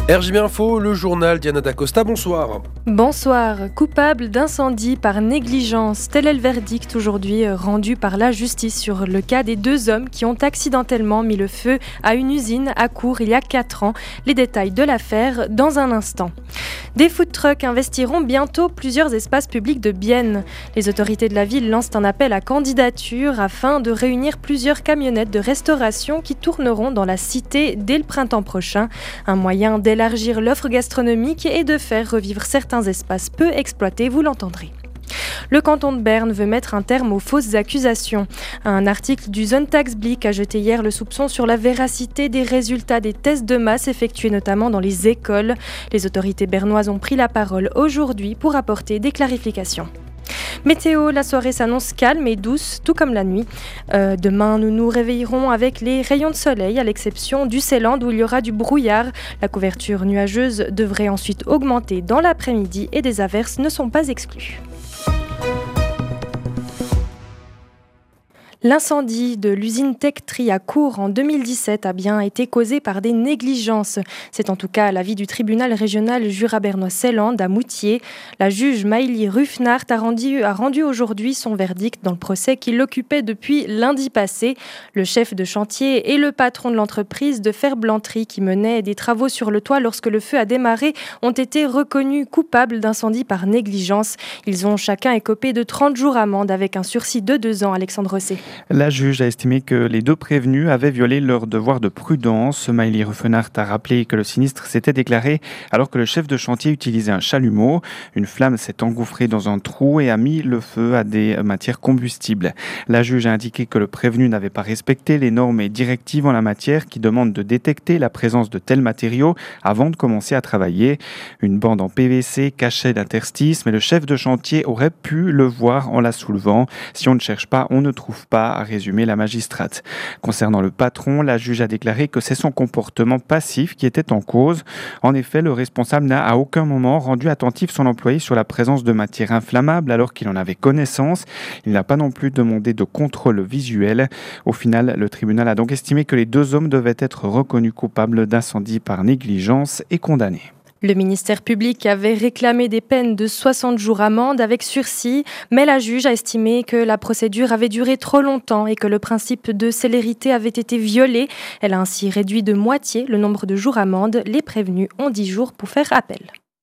RJB Info, le journal Diana D'Acosta, bonsoir. Bonsoir. Coupable d'incendie par négligence, tel est le verdict aujourd'hui rendu par la justice sur le cas des deux hommes qui ont accidentellement mis le feu à une usine à Cours il y a 4 ans. Les détails de l'affaire dans un instant. Des food trucks investiront bientôt plusieurs espaces publics de Bienne. Les autorités de la ville lancent un appel à candidature afin de réunir plusieurs camionnettes de restauration qui tourneront dans la cité dès le printemps prochain. Un moyen d'élargir l'offre gastronomique et de faire revivre certains espaces peu exploités, vous l'entendrez. Le canton de Berne veut mettre un terme aux fausses accusations. Un article du Sonntagsblick a jeté hier le soupçon sur la véracité des résultats des tests de masse effectués notamment dans les écoles. Les autorités bernoises ont pris la parole aujourd'hui pour apporter des clarifications. Météo, la soirée s'annonce calme et douce, tout comme la nuit. Demain, nous nous réveillerons avec les rayons de soleil, à l'exception du Seeland où il y aura du brouillard. La couverture nuageuse devrait ensuite augmenter dans l'après-midi et des averses ne sont pas exclues. L'incendie de l'usine Tectri à Cours en 2017 a bien été causé par des négligences. C'est en tout cas l'avis du tribunal régional Jura-Bernois-Seeland à Moutier. La juge Maëlie Ruffnart a rendu aujourd'hui son verdict dans le procès qui l'occupait depuis lundi passé. Le chef de chantier et le patron de l'entreprise de Ferblanterie qui menait des travaux sur le toit lorsque le feu a démarré ont été reconnus coupables d'incendie par négligence. Ils ont chacun écopé de 30 jours amende avec un sursis de 2 ans. Alexandre Rosset. La juge a estimé que les deux prévenus avaient violé leur devoir de prudence. Maëlie Ruffnart a rappelé que le sinistre s'était déclaré alors que le chef de chantier utilisait un chalumeau. Une flamme s'est engouffrée dans un trou et a mis le feu à des matières combustibles. La juge a indiqué que le prévenu n'avait pas respecté les normes et directives en la matière qui demandent de détecter la présence de tels matériaux avant de commencer à travailler. Une bande en PVC cachait l'interstice, mais le chef de chantier aurait pu le voir en la soulevant. Si on ne cherche pas, on ne trouve pas, a résumé la magistrate. Concernant le patron, la juge a déclaré que c'est son comportement passif qui était en cause. En effet, le responsable n'a à aucun moment rendu attentif son employé sur la présence de matières inflammables alors qu'il en avait connaissance. Il n'a pas non plus demandé de contrôle visuel. Au final, le tribunal a donc estimé que les deux hommes devaient être reconnus coupables d'incendie par négligence et condamnés. Le ministère public avait réclamé des peines de 60 jours amende avec sursis, mais la juge a estimé que la procédure avait duré trop longtemps et que le principe de célérité avait été violé. Elle a ainsi réduit de moitié le nombre de jours amende. Les prévenus ont 10 jours pour faire appel.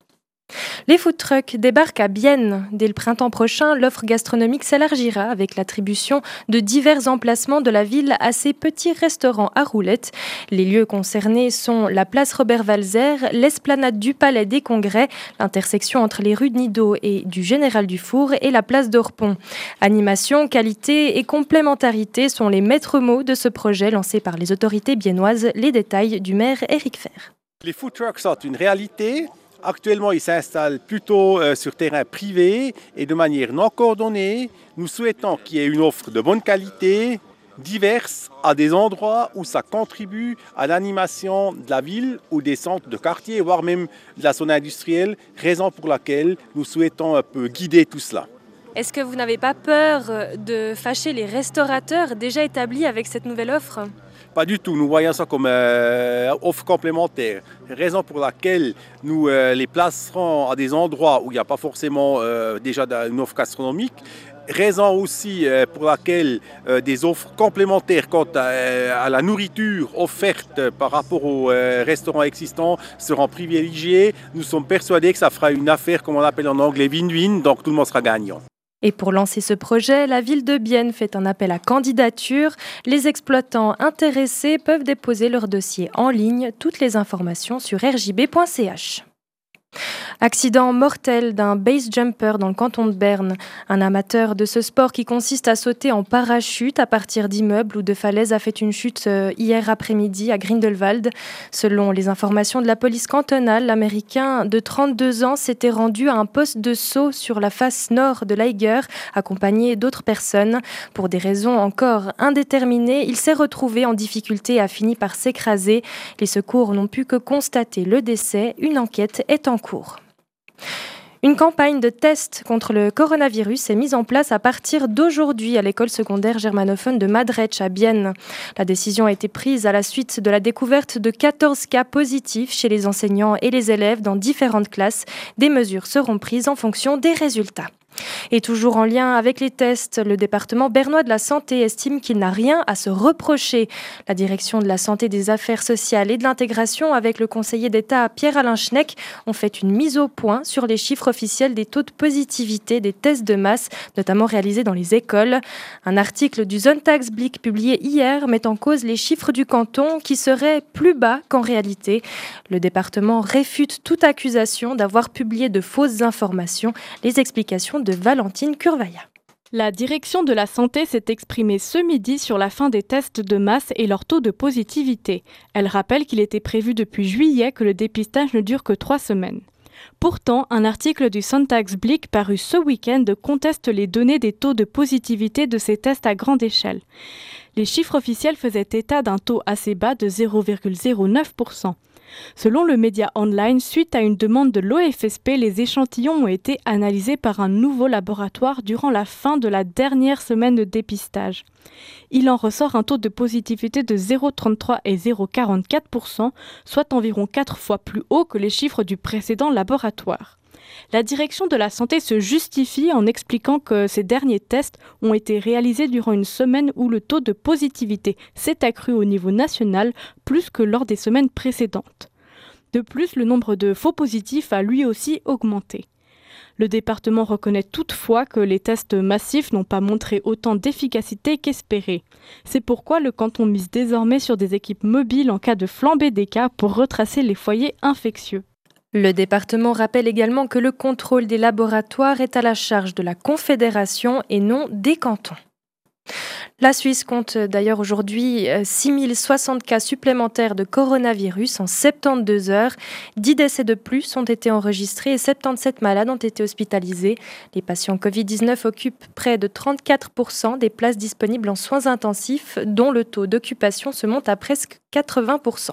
Les food trucks débarquent à Bienne. Dès le printemps prochain, l'offre gastronomique s'élargira avec l'attribution de divers emplacements de la ville à ces petits restaurants à roulettes. Les lieux concernés sont la place Robert-Walser, l'esplanade du Palais des Congrès, l'intersection entre les rues de Nidau et du Général Dufour et la place d'Orpont. Animation, qualité et complémentarité sont les maîtres mots de ce projet lancé par les autorités biennoises. Les détails du maire Éric Fer. Les food trucks sont une réalité. Actuellement, ils s'installent plutôt sur terrain privé et de manière non coordonnée. Nous souhaitons qu'il y ait une offre de bonne qualité, diverse, à des endroits où ça contribue à l'animation de la ville ou des centres de quartier, voire même de la zone industrielle, raison pour laquelle nous souhaitons un peu guider tout cela. Est-ce que vous n'avez pas peur de fâcher les restaurateurs déjà établis avec cette nouvelle offre ? Pas du tout, nous voyons ça comme offre complémentaire. Raison pour laquelle nous les placerons à des endroits où il n'y a pas forcément déjà une offre gastronomique. Raison aussi pour laquelle des offres complémentaires quant à la nourriture offerte par rapport aux restaurants existants seront privilégiées. Nous sommes persuadés que ça fera une affaire, comme on appelle en anglais, win-win, donc tout le monde sera gagnant. Et pour lancer ce projet, la ville de Bienne fait un appel à candidature. Les exploitants intéressés peuvent déposer leur dossier en ligne. Toutes les informations sur rjb.ch. Accident mortel d'un base jumper dans le canton de Berne. Un amateur de ce sport qui consiste à sauter en parachute à partir d'immeubles ou de falaises a fait une chute hier après-midi à Grindelwald. Selon les informations de la police cantonale, l'Américain de 32 ans s'était rendu à un poste de saut sur la face nord de l'Eiger, accompagné d'autres personnes. Pour des raisons encore indéterminées, il s'est retrouvé en difficulté et a fini par s'écraser. Les secours n'ont pu que constater le décès. Une enquête est en cours. Une campagne de tests contre le coronavirus est mise en place à partir d'aujourd'hui à l'école secondaire germanophone de Madretsch à Bienne. La décision a été prise à la suite de la découverte de 14 cas positifs chez les enseignants et les élèves dans différentes classes. Des mesures seront prises en fonction des résultats. Et toujours en lien avec les tests, le département bernois de la santé estime qu'il n'a rien à se reprocher. La direction de la santé, des affaires sociales et de l'intégration avec le conseiller d'État Pierre-Alain Schneck ont fait une mise au point sur les chiffres officiels des taux de positivité des tests de masse, notamment réalisés dans les écoles. Un article du Sonntagsblick publié hier met en cause les chiffres du canton qui seraient plus bas qu'en réalité. Le département réfute toute accusation d'avoir publié de fausses informations. Les explications de Valentine Curvaya. La direction de la santé s'est exprimée ce midi sur la fin des tests de masse et leur taux de positivité. Elle rappelle qu'il était prévu depuis juillet que le dépistage ne dure que 3 semaines. Pourtant, un article du Sonntagsblick paru ce week-end conteste les données des taux de positivité de ces tests à grande échelle. Les chiffres officiels faisaient état d'un taux assez bas de 0,09%. Selon le média online, suite à une demande de l'OFSP, les échantillons ont été analysés par un nouveau laboratoire durant la fin de la dernière semaine de dépistage. Il en ressort un taux de positivité de 0,33 et 0,44%, soit environ 4 fois plus haut que les chiffres du précédent laboratoire. La direction de la santé se justifie en expliquant que ces derniers tests ont été réalisés durant une semaine où le taux de positivité s'est accru au niveau national plus que lors des semaines précédentes. De plus, le nombre de faux positifs a lui aussi augmenté. Le département reconnaît toutefois que les tests massifs n'ont pas montré autant d'efficacité qu'espéré. C'est pourquoi le canton mise désormais sur des équipes mobiles en cas de flambée des cas pour retracer les foyers infectieux. Le département rappelle également que le contrôle des laboratoires est à la charge de la Confédération et non des cantons. La Suisse compte d'ailleurs aujourd'hui 6060 cas supplémentaires de coronavirus en 72 heures. 10 décès de plus ont été enregistrés et 77 malades ont été hospitalisés. Les patients Covid-19 occupent près de 34% des places disponibles en soins intensifs, dont le taux d'occupation se monte à presque 80%.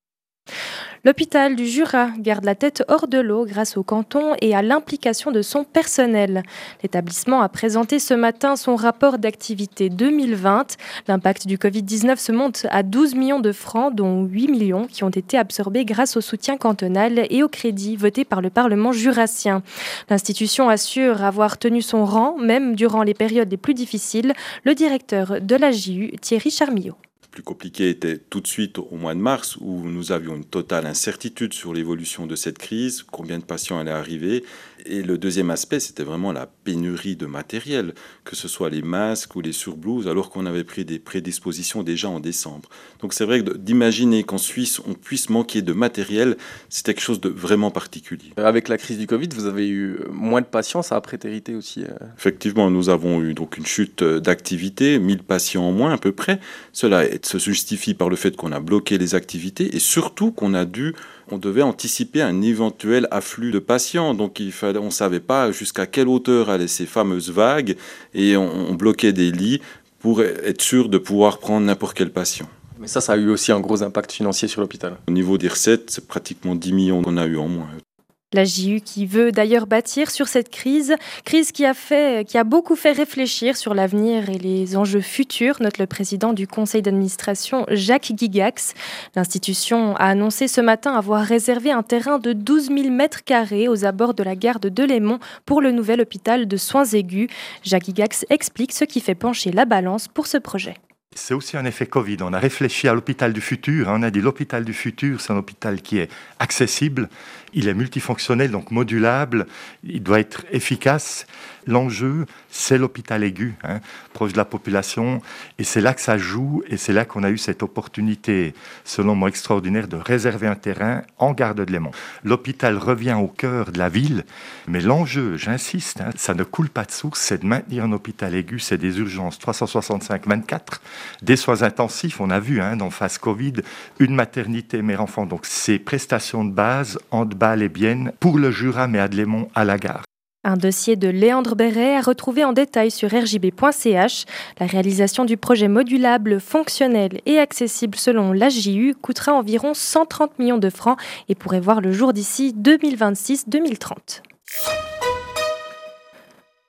L'hôpital du Jura garde la tête hors de l'eau grâce au canton et à l'implication de son personnel. L'établissement a présenté ce matin son rapport d'activité 2020. L'impact du Covid-19 se monte à 12 millions de francs, dont 8 millions qui ont été absorbés grâce au soutien cantonal et au crédit voté par le Parlement jurassien. L'institution assure avoir tenu son rang, même durant les périodes les plus difficiles. Le directeur de la JU, Thierry Charmillot. Plus compliqué était tout de suite au mois de mars où nous avions une totale incertitude sur l'évolution de cette crise, combien de patients allaient arriver. Et le deuxième aspect, c'était vraiment la pénurie de matériel, que ce soit les masques ou les surblouses, alors qu'on avait pris des prédispositions déjà en décembre. Donc c'est vrai que d'imaginer qu'en Suisse, on puisse manquer de matériel, c'est quelque chose de vraiment particulier. Avec la crise du Covid, vous avez eu moins de patients, ça a prétérité aussi. Effectivement, nous avons eu donc une chute d'activité, 1000 patients en moins à peu près. Cela se justifie par le fait qu'on a bloqué les activités et surtout qu'on devait anticiper un éventuel afflux de patients. Donc on ne savait pas jusqu'à quelle hauteur allaient ces fameuses vagues et on bloquait des lits pour être sûr de pouvoir prendre n'importe quel patient. Mais ça a eu aussi un gros impact financier sur l'hôpital. Au niveau des recettes, c'est pratiquement 10 millions qu'on a eu en moins. La JU qui veut d'ailleurs bâtir sur cette crise qui a beaucoup fait réfléchir sur l'avenir et les enjeux futurs, note le président du conseil d'administration Jacques Gigax. L'institution a annoncé ce matin avoir réservé un terrain de 12 000 m² aux abords de la gare de Delémont pour le nouvel hôpital de soins aigus. Jacques Gigax explique ce qui fait pencher la balance pour ce projet. C'est aussi un effet Covid. On a réfléchi à l'hôpital du futur. On a dit l'hôpital du futur, c'est un hôpital qui est accessible, il est multifonctionnel, donc modulable, il doit être efficace. L'enjeu, c'est l'hôpital aigu, proche de la population, et c'est là que ça joue, et c'est là qu'on a eu cette opportunité, selon moi extraordinaire, de réserver un terrain en gare de Delémont. L'hôpital revient au cœur de la ville, mais l'enjeu, j'insiste, ça ne coule pas de source, c'est de maintenir un hôpital aigu, c'est des urgences 365/24, des soins intensifs, on a vu dans phase Covid, une maternité mère-enfant, donc ces prestations de base, Handball et Bienne, pour le Jura, mais à Delémont, à la gare. Un dossier de Léandre Béret à retrouver en détail sur rjb.ch. La réalisation du projet modulable, fonctionnel et accessible selon l'AJU coûtera environ 130 millions de francs et pourrait voir le jour d'ici 2026-2030.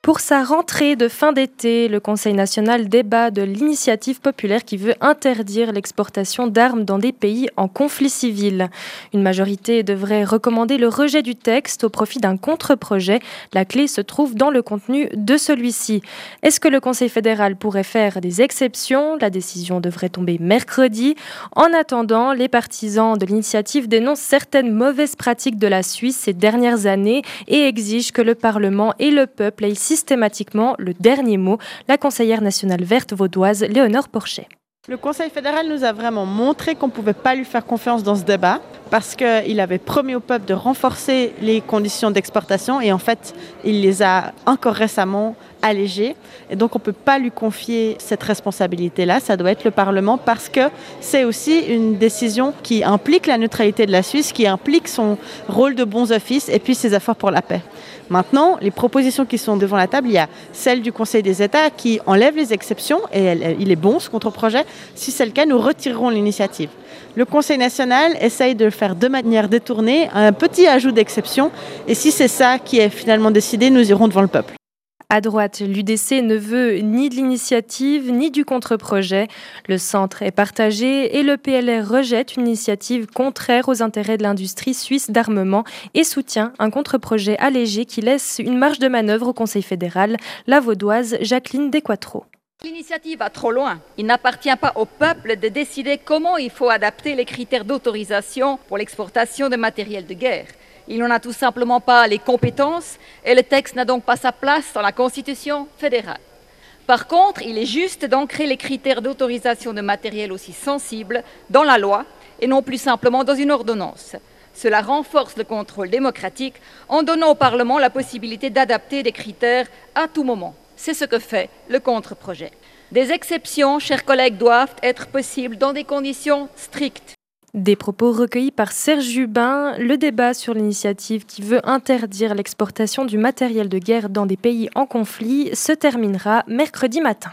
Pour sa rentrée de fin d'été, le Conseil national débat de l'initiative populaire qui veut interdire l'exportation d'armes dans des pays en conflit civil. Une majorité devrait recommander le rejet du texte au profit d'un contre-projet. La clé se trouve dans le contenu de celui-ci. Est-ce que le Conseil fédéral pourrait faire des exceptions ? La décision devrait tomber mercredi. En attendant, les partisans de l'initiative dénoncent certaines mauvaises pratiques de la Suisse ces dernières années et exigent que le Parlement et le peuple aient systématiquement le dernier mot. La conseillère nationale verte vaudoise, Léonore Porchet. Le Conseil fédéral nous a vraiment montré qu'on ne pouvait pas lui faire confiance dans ce débat parce qu'il avait promis au peuple de renforcer les conditions d'exportation et en fait, il les a encore récemment allégées. Et donc, on ne peut pas lui confier cette responsabilité-là. Ça doit être le Parlement parce que c'est aussi une décision qui implique la neutralité de la Suisse, qui implique son rôle de bons offices et puis ses efforts pour la paix. Maintenant, les propositions qui sont devant la table, il y a celle du Conseil des États qui enlève les exceptions et il est bon ce contre-projet. Si c'est le cas, nous retirerons l'initiative. Le Conseil national essaye de le faire de manière détournée, un petit ajout d'exception. Et si c'est ça qui est finalement décidé, nous irons devant le peuple. À droite, l'UDC ne veut ni de l'initiative ni du contre-projet. Le centre est partagé et le PLR rejette une initiative contraire aux intérêts de l'industrie suisse d'armement et soutient un contre-projet allégé qui laisse une marge de manœuvre au Conseil fédéral. La vaudoise Jacqueline Desquatro. L'initiative va trop loin. Il n'appartient pas au peuple de décider comment il faut adapter les critères d'autorisation pour l'exportation de matériel de guerre. Il n'en a tout simplement pas les compétences et le texte n'a donc pas sa place dans la Constitution fédérale. Par contre, il est juste d'ancrer les critères d'autorisation de matériel aussi sensibles dans la loi et non plus simplement dans une ordonnance. Cela renforce le contrôle démocratique en donnant au Parlement la possibilité d'adapter des critères à tout moment. C'est ce que fait le contre-projet. Des exceptions, chers collègues, doivent être possibles dans des conditions strictes. Des propos recueillis par Serge Jubin. Le débat sur l'initiative qui veut interdire l'exportation du matériel de guerre dans des pays en conflit se terminera mercredi matin.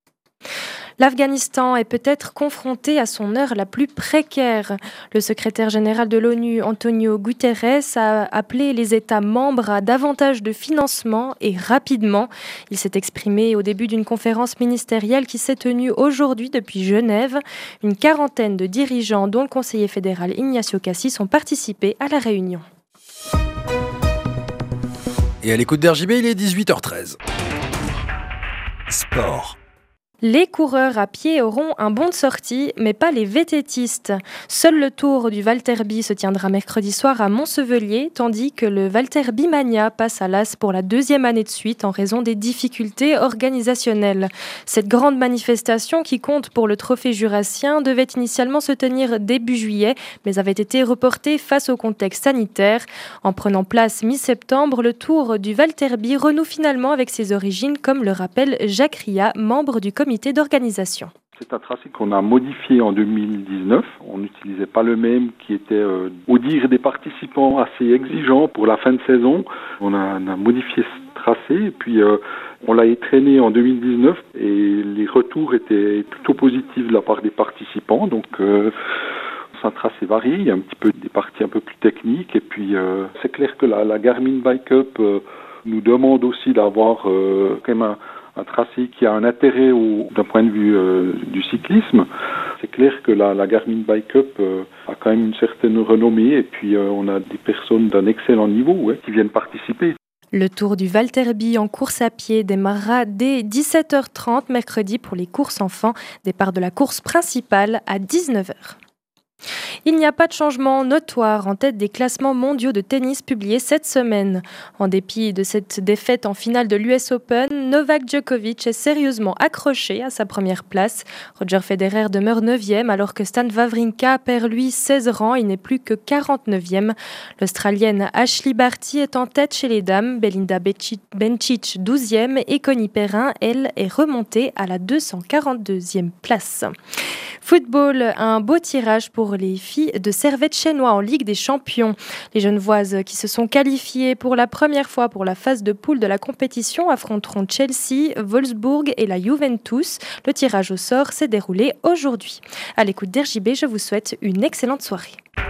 L'Afghanistan est peut-être confronté à son heure la plus précaire. Le secrétaire général de l'ONU, Antonio Guterres, a appelé les États membres à davantage de financement et rapidement. Il s'est exprimé au début d'une conférence ministérielle qui s'est tenue aujourd'hui depuis Genève. Une quarantaine de dirigeants, dont le conseiller fédéral Ignacio Cassis, ont participé à la réunion. Et à l'écoute d'RJB, il est 18h13. Sport. Les coureurs à pied auront un bon de sortie, mais pas les vététistes. Seul le Tour du Valterbi se tiendra mercredi soir à Montsevelier, tandis que le Valterbi Mania passe à l'as pour la deuxième année de suite en raison des difficultés organisationnelles. Cette grande manifestation, qui compte pour le trophée jurassien, devait initialement se tenir début juillet, mais avait été reportée face au contexte sanitaire. En prenant place mi-septembre, le Tour du Valterbi renoue finalement avec ses origines, comme le rappelle Jacques Ria, membre du comité d'organisation. C'est un tracé qu'on a modifié en 2019. On n'utilisait pas le même, qui était, au dire des participants, assez exigeant pour la fin de saison. On a modifié ce tracé et puis on l'a étraîné en 2019 et les retours étaient plutôt positifs de la part des participants. Donc c'est un tracé varié, il y a un petit peu des parties un peu plus techniques et puis c'est clair que la Garmin Bike Up nous demande aussi d'avoir quand même un tracé qui a un intérêt d'un point de vue du cyclisme. C'est clair que la Garmin Bike Up a quand même une certaine renommée et puis on a des personnes d'un excellent niveau qui viennent participer. Le Tour du Valterbi en course à pied démarrera dès 17h30 mercredi pour les courses enfants. Départ de la course principale à 19h. Il n'y a pas de changement notoire en tête des classements mondiaux de tennis publiés cette semaine. En dépit de cette défaite en finale de l'US Open, Novak Djokovic est sérieusement accroché à sa première place. Roger Federer demeure 9e alors que Stan Wawrinka perd lui 16 rangs, il n'est plus que 49e. L'Australienne Ashley Barty est en tête chez les dames, Belinda Bencic 12e et Connie Perrin, elle, est remontée à la 242e place. Football, un beau tirage pour les filles de Servette-Chênois en Ligue des Champions. Les Genevoises qui se sont qualifiées pour la première fois pour la phase de poule de la compétition affronteront Chelsea, Wolfsburg et la Juventus. Le tirage au sort s'est déroulé aujourd'hui. À l'écoute d'RJB, je vous souhaite une excellente soirée.